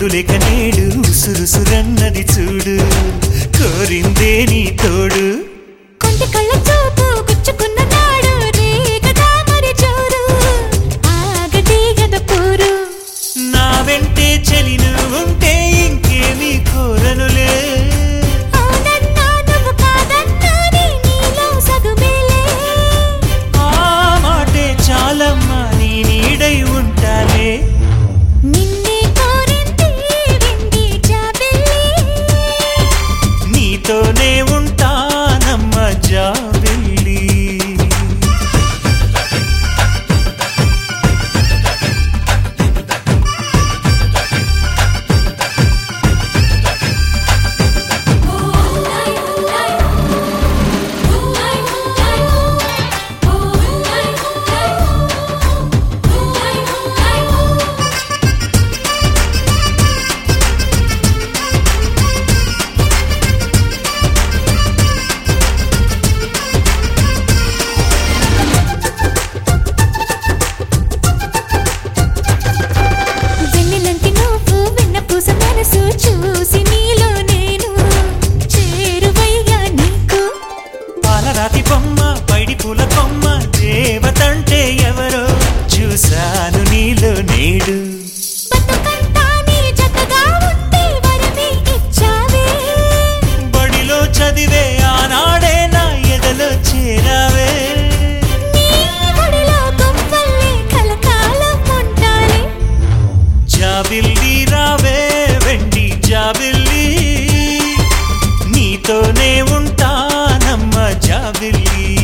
లేక నేడు సురుసురన్నది చూడు కోరిందే నీ తోడు కొంటి కళ్ళ చూపు గుచ్చుకున్న నాడు రేగదా మరి చూరు ఆగటి గద పూరు నా వెంటే చలి నువ్వుంటే ఇంకేమీ కోరనులే అవునన్నా నువ్వు కాదన్నా నీలో సగుమేలే ఆ మాటే చాలమ్మా నీ నీడై ఉంటాలే నిన్నే కోరింది వెండి జాబిల్లి నీతోనే ఉంటానమ్మ జాబిల్లి వెన్నెలంటి నువ్వు వెన్నపూస మనసు చూసి నీలో నేను చేరువయ్యా నీకు పాలరాతి బొమ్మ పైడి పూల కొమ్మ దేవతంటే ఎవరో చూశాను నీలో నేడు బతుకంతా నీ జతగా ఉంటే వరమే ఇచ్చావే బడిలో చదివే ఆనాడే నా ఎదలో చేరావే నీ ఒడిలో గువ్వల్లే కలకాలం ఉంటాలే జాబిల్లి రావే వెండి జాబిల్లి నీతోనే ఉంటానమ్మ జాబిల్లి